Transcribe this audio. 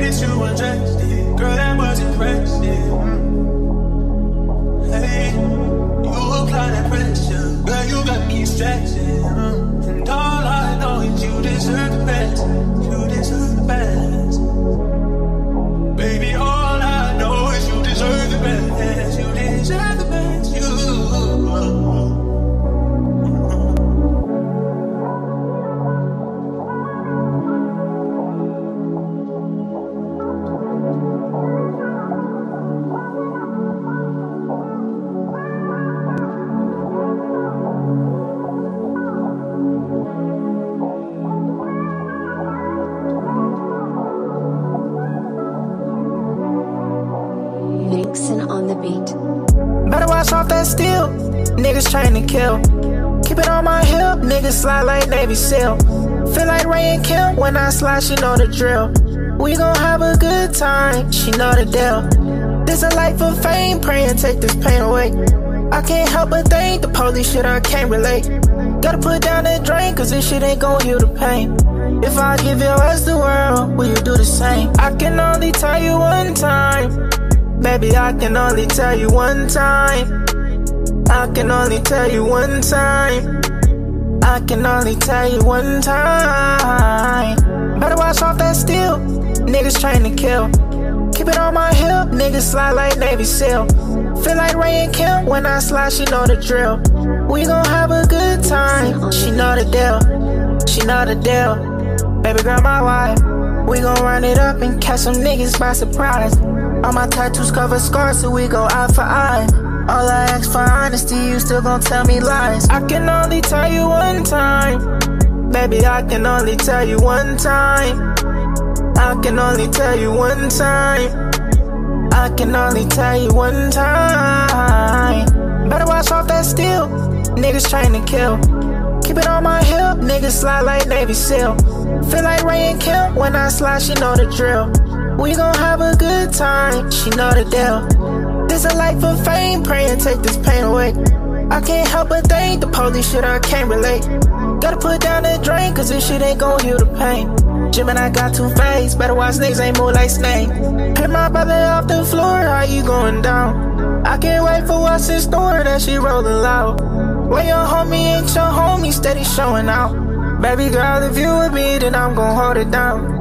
that you undressed it. Girl, that was impressive. Hey, you apply that pressure. Girl, you got me stressing. And all I know is you deserve the best. You deserve the best. Baby, all I know is you deserve the best. You deserve the best. You. Nixon on the beat. Better watch off that steel. Niggas trying to kill. Keep it on my hip. Niggas slide like Navy SEAL. Feel like Ray and Kim. When I slide, she know the drill. We gon' have a good time. She know the deal. This a life of fame. Praying take this pain away. I can't help but think the police shit I can't relate. Gotta put down that drain, cause this shit ain't gon' heal the pain. If I give your ass the world, will you do the same? I can only tell you one time. Baby, I can only tell you one time. I can only tell you one time. I can only tell you one time. Better watch off that steel. Niggas trying to kill. Keep it on my hip. Niggas slide like Navy SEAL. Feel like Ray and Kim. When I slide, she know the drill. We gon' have a good time. She know the deal. She know the deal. Baby girl, my wife. We gon' run it up and catch some niggas by surprise. All my tattoos cover scars, so we go eye for eye. All I ask for honesty, you still gon' tell me lies. I can only tell you one time. Baby, I can only tell you one time. I can only tell you one time. I can only tell you one time. Better watch off that steel. Niggas trying to kill. Keep it on my hip. Niggas slide like Navy SEAL. Feel like Ray and Kim. When I slide, she know the drill. We gon' have a good time, she know the deal. This a life of fame, praying take this pain away. I can't help but think the police shit I can't relate. Gotta put down that drain, cause this shit ain't gon' heal the pain. Jim and I got two face, better watch niggas ain't move like snake. Hit my brother off the floor, how you going down? I can't wait for what's in store, that shit rolling loud. When your homie ain't your homie, steady showing out. Baby girl, if you with me, then I'm gon' hold it down.